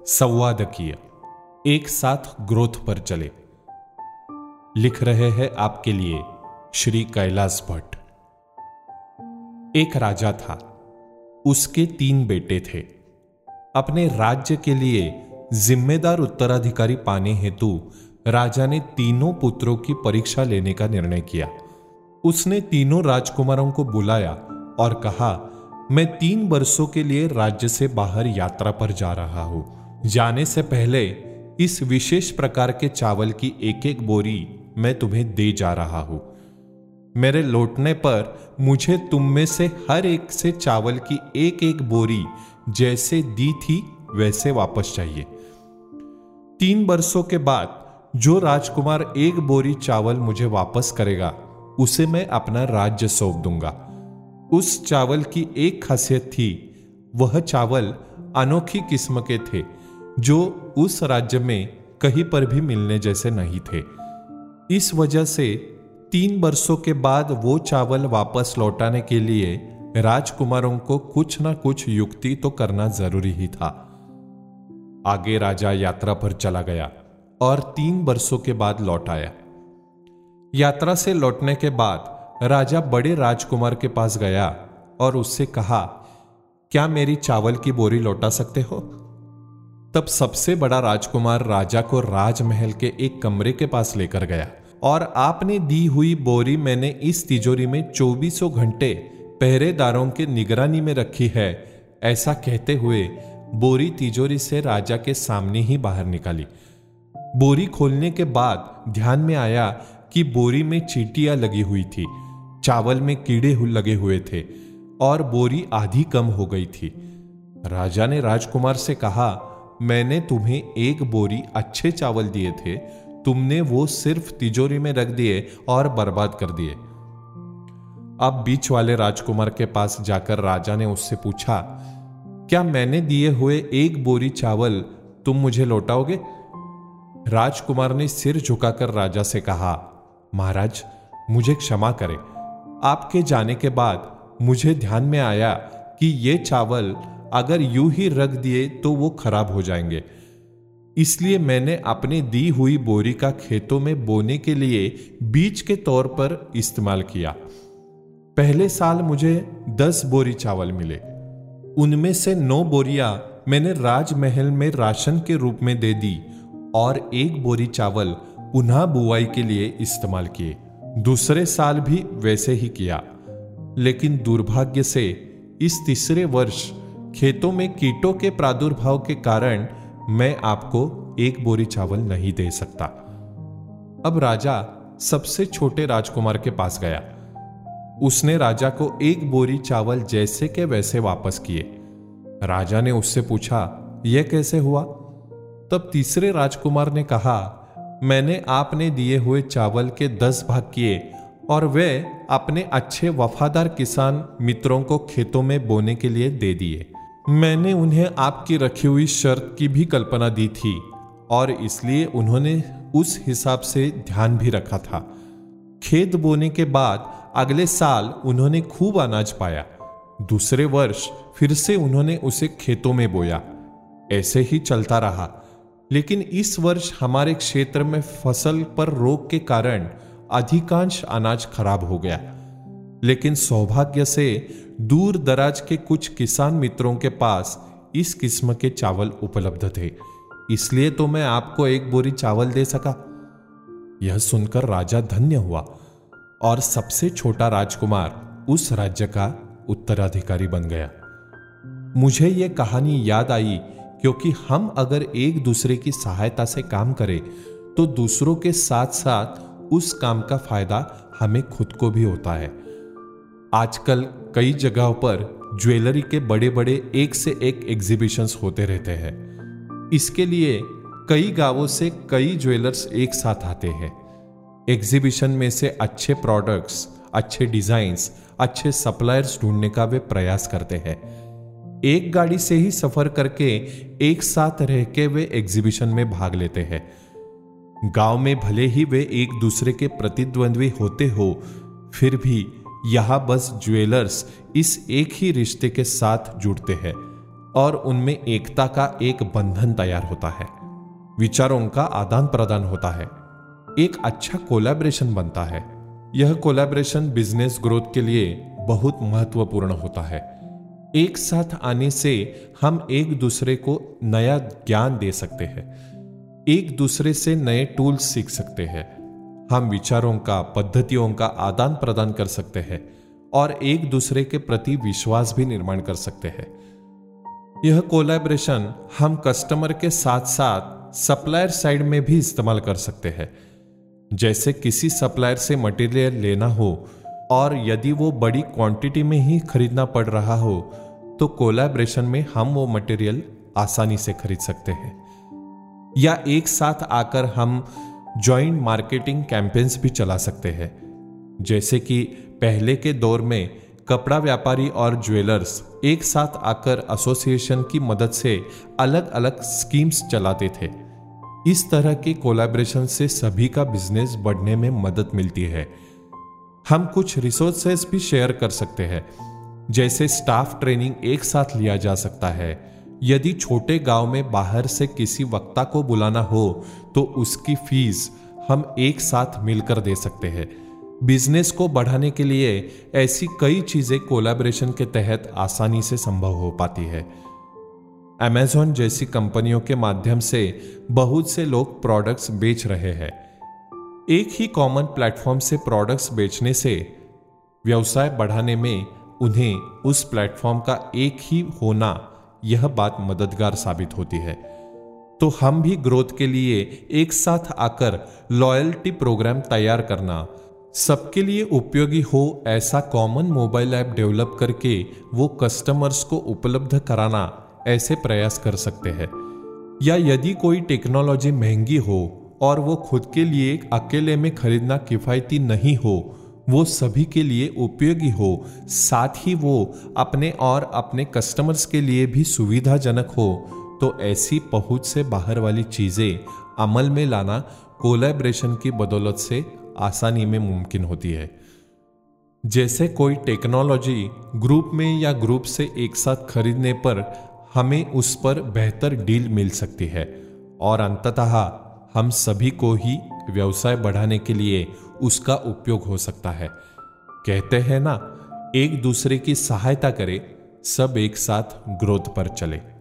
संवादकीय एक साथ ग्रोथ पर चले। लिख रहे हैं आपके लिए श्री कैलाश भट्ट। एक राजा था, उसके 3 बेटे थे। अपने राज्य के लिए जिम्मेदार उत्तराधिकारी पाने हेतु राजा ने तीनों पुत्रों की परीक्षा लेने का निर्णय किया। उसने तीनों राजकुमारों को बुलाया और कहा, मैं 3 वर्षों के लिए राज्य से बाहर यात्रा पर जा रहा हूं। जाने से पहले इस विशेष प्रकार के चावल की एक बोरी मैं तुम्हें दे जा रहा हूं। मेरे लौटने पर मुझे तुम में से हर एक से चावल की एक बोरी जैसे दी थी वैसे वापस चाहिए। 3 वर्षों के बाद जो राजकुमार 1 बोरी चावल मुझे वापस करेगा उसे मैं अपना राज्य सौंप दूंगा। उस चावल की एक खासियत थी, वह चावल अनोखी किस्म के थे जो उस राज्य में कहीं पर भी मिलने जैसे नहीं थे। इस वजह से 3 वर्षों के बाद वो चावल वापस लौटाने के लिए राजकुमारों को कुछ ना कुछ युक्ति तो करना जरूरी ही था। आगे राजा यात्रा पर चला गया और 3 वर्षों के बाद लौट आया। यात्रा से लौटने के बाद राजा बड़े राजकुमार के पास गया और उससे कहा, क्या मेरी चावल की बोरी लौटा सकते हो? तब सबसे बड़ा राजकुमार राजा को राजमहल के एक कमरे के पास लेकर गया और आपने दी हुई बोरी मैंने इस तिजोरी में 24 घंटे पहरेदारों के निगरानी में रखी है, ऐसा कहते हुए बोरी तिजोरी से राजा के सामने ही बाहर निकाली। बोरी खोलने के बाद ध्यान में आया कि बोरी में चींटियां लगी हुई थी, चावल में कीड़े लगे हुए थे और बोरी आधी कम हो गई थी। राजा ने राजकुमार से कहा, मैंने तुम्हें 1 बोरी अच्छे चावल दिए थे, तुमने वो सिर्फ तिजोरी में रख दिए और बर्बाद कर दिए। अब बीच वाले राजकुमार के पास जाकर राजा ने उससे पूछा, क्या मैंने दिए हुए 1 बोरी चावल तुम मुझे लौटाओगे? राजकुमार ने सिर झुकाकर राजा से कहा, महाराज मुझे क्षमा करें, आपके जाने के बाद मुझे ध्यान में आया कि ये चावल अगर यूं ही रख दिए तो वो खराब हो जाएंगे, इसलिए मैंने अपनी दी हुई बोरी का खेतों में बोने के लिए बीज के तौर पर इस्तेमाल किया। पहले साल मुझे 10 बोरी चावल मिले, उनमें से 9 बोरियां मैंने राजमहल में राशन के रूप में दे दी और 1 बोरी चावल पुनः बुआई के लिए इस्तेमाल किए। दूसरे साल भी वैसे ही किया, लेकिन दुर्भाग्य से इस तीसरे वर्ष खेतों में कीटों के प्रादुर्भाव के कारण मैं आपको 1 बोरी चावल नहीं दे सकता। अब राजा सबसे छोटे राजकुमार के पास गया। उसने राजा को 1 बोरी चावल जैसे के वैसे वापस किए। राजा ने उससे पूछा, यह कैसे हुआ? तब तीसरे राजकुमार ने कहा, मैंने आपने दिए हुए चावल के 10 भाग किए और वे अपने अच्छे वफादार किसान मित्रों को खेतों में बोने के लिए दे दिए। मैंने उन्हें आपकी रखी हुई शर्त की भी कल्पना दी थी और इसलिए उन्होंने उस हिसाब से ध्यान भी रखा था। खेत बोने के बाद अगले साल उन्होंने खूब अनाज पाया। दूसरे वर्ष फिर से उन्होंने उसे खेतों में बोया। ऐसे ही चलता रहा, लेकिन इस वर्ष हमारे क्षेत्र में फसल पर रोग के कारण अधिकांश अनाज खराब हो गया। लेकिन सौभाग्य से दूर दराज के कुछ किसान मित्रों के पास इस किस्म के चावल उपलब्ध थे, इसलिए तो मैं आपको 1 बोरी चावल दे सका। यह सुनकर राजा धन्य हुआ और सबसे छोटा राजकुमार उस राज्य का उत्तराधिकारी बन गया। मुझे यह कहानी याद आई क्योंकि हम अगर एक दूसरे की सहायता से काम करें तो दूसरों के साथ साथ उस काम का फायदा हमें खुद को भी होता है। आजकल कई जगहों पर ज्वेलरी के बड़े बड़े एक से एक एग्जीबिशंस होते रहते हैं। इसके लिए कई गांवों से कई ज्वेलर्स एक साथ आते हैं। एग्जीबिशन में से अच्छे प्रोडक्ट्स, अच्छे डिजाइन्स, अच्छे सप्लायर्स ढूंढने का वे प्रयास करते हैं। एक गाड़ी से ही सफर करके एक साथ रह के वे एग्जीबिशन में भाग लेते हैं। गांव में भले ही वे एक दूसरे के प्रतिद्वंद्वी होते हो, फिर भी यहां बस ज्वेलर्स इस एक ही रिश्ते के साथ जुड़ते हैं, और उनमें एकता का एक बंधन तैयार होता है, विचारों का आदान प्रदान होता है, एक अच्छा कोलैबोरेशन बनता है। यह कोलैबोरेशन बिजनेस ग्रोथ के लिए बहुत महत्वपूर्ण होता है। एक साथ आने से हम एक दूसरे को नया ज्ञान दे सकते हैं, एक दूसरे से नए टूल्स सीख सकते हैं, हम विचारों का, पद्धतियों का आदान प्रदान कर सकते हैं और एक दूसरे के प्रति विश्वास भी निर्माण कर सकते हैं। यह कोलैबोरेशन हम कस्टमर के साथ साथ सप्लायर साइड में भी इस्तेमाल कर सकते हैं। जैसे किसी सप्लायर से मटेरियल लेना हो और यदि वो बड़ी क्वांटिटी में ही खरीदना पड़ रहा हो तो कोलैबोरेशन में हम वो मटेरियल आसानी से खरीद सकते हैं। या एक साथ आकर हम जॉइंट मार्केटिंग कैंपेन्स भी चला सकते हैं। जैसे कि पहले के दौर में कपड़ा व्यापारी और ज्वेलर्स एक साथ आकर एसोसिएशन की मदद से अलग अलग स्कीम्स चलाते थे। इस तरह के कोलैबोरेशन से सभी का बिजनेस बढ़ने में मदद मिलती है। हम कुछ रिसोर्सेस भी शेयर कर सकते हैं, जैसे स्टाफ ट्रेनिंग एक साथ लिया जा सकता है। यदि छोटे गांव में बाहर से किसी वक्ता को बुलाना हो तो उसकी फीस हम एक साथ मिलकर दे सकते हैं। बिजनेस को बढ़ाने के लिए ऐसी कई चीजें कोलैबोरेशन के तहत आसानी से संभव हो पाती है। अमेज़न जैसी कंपनियों के माध्यम से बहुत से लोग प्रोडक्ट्स बेच रहे हैं। एक ही कॉमन प्लेटफॉर्म से प्रोडक्ट्स बेचने से व्यवसाय बढ़ाने में उन्हें उस प्लेटफॉर्म का एक ही होना, यह बात मददगार साबित होती है। तो हम भी ग्रोथ के लिए एक साथ आकर लॉयल्टी प्रोग्राम तैयार करना, सबके लिए उपयोगी हो ऐसा कॉमन मोबाइल ऐप डेवलप करके वो कस्टमर्स को उपलब्ध कराना, ऐसे प्रयास कर सकते हैं। या यदि कोई टेक्नोलॉजी महंगी हो और वो खुद के लिए अकेले में खरीदना किफायती नहीं हो, वो सभी के लिए उपयोगी हो, साथ ही वो अपने और अपने कस्टमर्स के लिए भी सुविधाजनक हो, तो ऐसी पहुंच से बाहर वाली चीजें अमल में लाना कोलैबोरेशन की बदौलत से आसानी में मुमकिन होती है। जैसे कोई टेक्नोलॉजी ग्रुप में या ग्रुप से एक साथ खरीदने पर हमें उस पर बेहतर डील मिल सकती है और अंततः हम सभी को ही व्यवसाय बढ़ाने के लिए उसका उपयोग हो सकता है। कहते हैं ना, एक दूसरे की सहायता करें, सब एक साथ ग्रोथ पर चले।